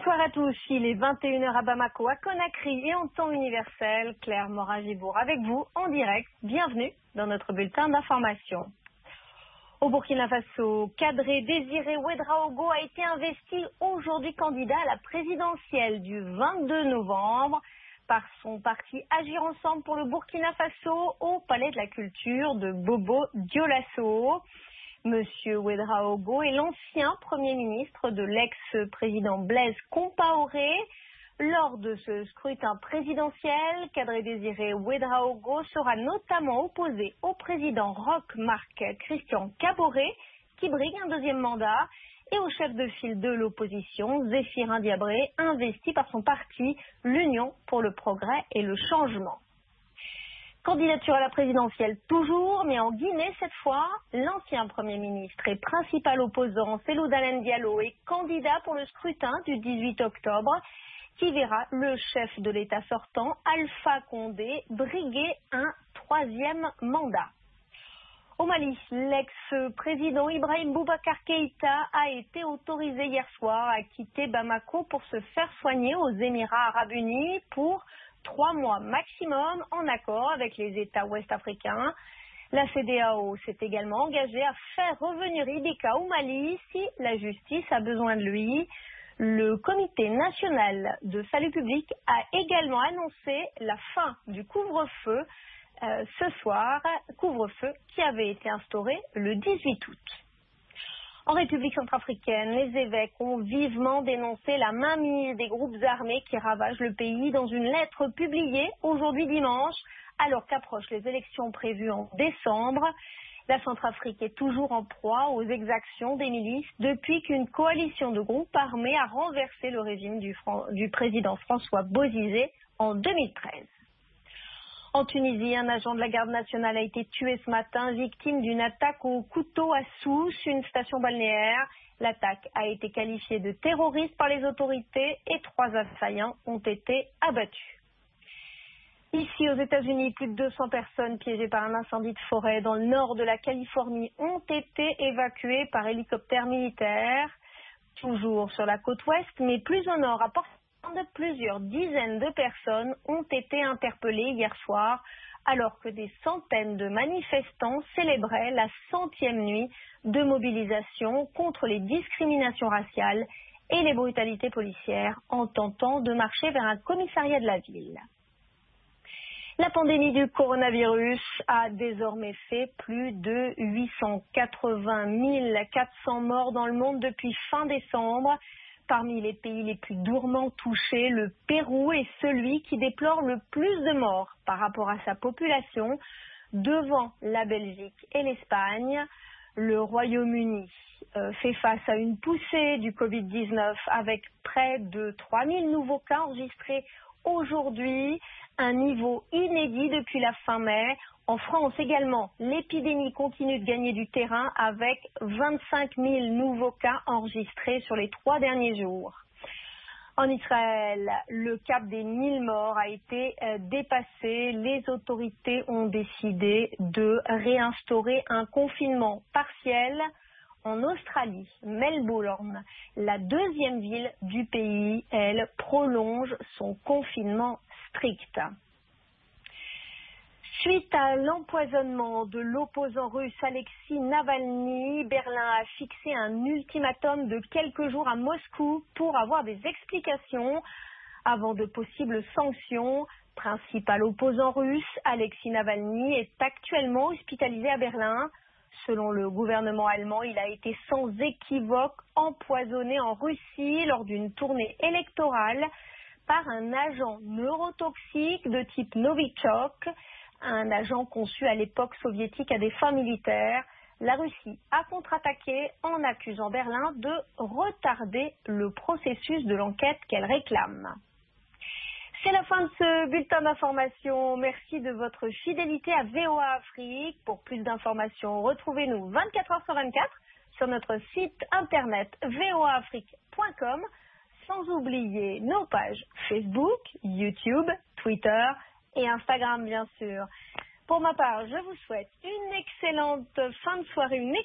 Bonsoir à tous, il est 21h à Bamako, à Conakry et en temps universel. Claire Morin-Gibourg avec vous en direct. Bienvenue dans notre bulletin d'information. Au Burkina Faso, Kadri Désiré Ouédraogo a été investi aujourd'hui candidat à la présidentielle du 22 novembre par son parti Agir Ensemble pour le Burkina Faso au Palais de la Culture de Bobo Dioulasso. Monsieur Ouédraogo est l'ancien Premier ministre de l'ex-président Blaise Compaoré. Lors de ce scrutin présidentiel, Kadri Désiré Ouédraogo sera notamment opposé au président Roch Marc Christian Kaboré, qui brigue un deuxième mandat, et au chef de file de l'opposition, Zéphirin Diabré, investi par son parti, l'Union pour le progrès et le changement. Candidature à la présidentielle toujours, mais en Guinée cette fois, l'ancien Premier ministre et principal opposant Cellou Dalein Diallo est candidat pour le scrutin du 18 octobre qui verra le chef de l'État sortant, Alpha Condé, briguer un troisième mandat. Au Mali, l'ex-président Ibrahim Boubacar Keïta a été autorisé hier soir à quitter Bamako pour se faire soigner aux Émirats Arabes Unis pour 3 mois maximum en accord avec les États ouest-africains. La CEDEAO s'est également engagée à faire revenir Ibeka au Mali si la justice a besoin de lui. Le Comité national de salut public a également annoncé la fin du couvre-feu ce soir, couvre-feu qui avait été instauré le 18 août. En République centrafricaine, les évêques ont vivement dénoncé la mainmise des groupes armés qui ravagent le pays dans une lettre publiée aujourd'hui dimanche, alors qu'approchent les élections prévues en décembre. La Centrafrique est toujours en proie aux exactions des milices depuis qu'une coalition de groupes armés a renversé le régime du président François Bozizé en 2013. En Tunisie, un agent de la garde nationale a été tué ce matin, victime d'une attaque au couteau à Sousse, une station balnéaire. L'attaque a été qualifiée de terroriste par les autorités et 3 assaillants ont été abattus. Ici, aux États-Unis, plus de 200 personnes piégées par un incendie de forêt dans le nord de la Californie ont été évacuées par hélicoptère militaire, toujours sur la côte ouest, mais plus au nord, à Portland. Plusieurs dizaines de personnes ont été interpellées hier soir alors que des centaines de manifestants célébraient la 100e nuit de mobilisation contre les discriminations raciales et les brutalités policières en tentant de marcher vers un commissariat de la ville. La pandémie du coronavirus a désormais fait plus de 880 400 morts dans le monde depuis fin décembre. Parmi les pays les plus durement touchés, le Pérou est celui qui déplore le plus de morts par rapport à sa population, devant la Belgique et l'Espagne. Le Royaume-Uni fait face à une poussée du Covid-19 avec près de 3000 nouveaux cas enregistrés aujourd'hui, un niveau inédit depuis la fin mai. En France également, l'épidémie continue de gagner du terrain avec 25 000 nouveaux cas enregistrés sur les 3 derniers jours. En Israël, le cap des 1000 morts a été dépassé. Les autorités ont décidé de réinstaurer un confinement partiel. En Australie, Melbourne, la 2e ville du pays, elle prolonge son confinement strict. Suite à l'empoisonnement de l'opposant russe Alexis Navalny, Berlin a fixé un ultimatum de quelques jours à Moscou pour avoir des explications avant de possibles sanctions. Principal opposant russe, Alexis Navalny est actuellement hospitalisé à Berlin. Selon le gouvernement allemand, il a été sans équivoque empoisonné en Russie lors d'une tournée électorale par un agent neurotoxique de type Novichok, un agent conçu à l'époque soviétique à des fins militaires. La Russie a contre-attaqué en accusant Berlin de retarder le processus de l'enquête qu'elle réclame. C'est la fin de ce bulletin d'information. Merci de votre fidélité à VOA Afrique. Pour plus d'informations, retrouvez-nous 24 heures sur 24 sur notre site internet voaafrique.com, sans oublier nos pages Facebook, YouTube, Twitter et Instagram, bien sûr. Pour ma part, je vous souhaite une excellente fin de soirée, une